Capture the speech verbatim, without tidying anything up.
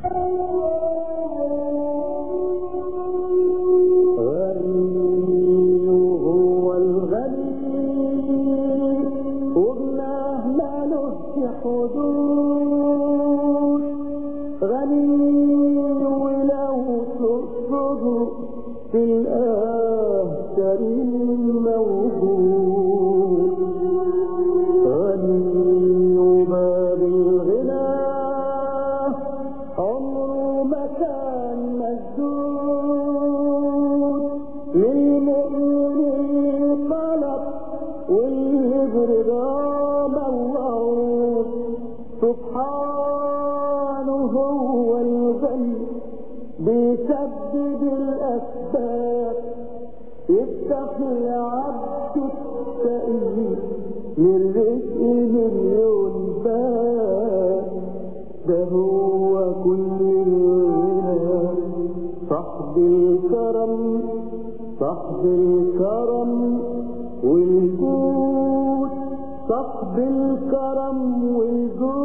في الآه كريم موجود غني باب الغنى عمره ما كان مسدود للمؤمنين طلب واللي برضا موعود سبحانه هو الغني بيسدد الأسباب يفتح لعبد التقي للرزق مليون باب ده هو كل الغنى صاحب الكرم صاحب الكرم والجود صاحب الكرم والجود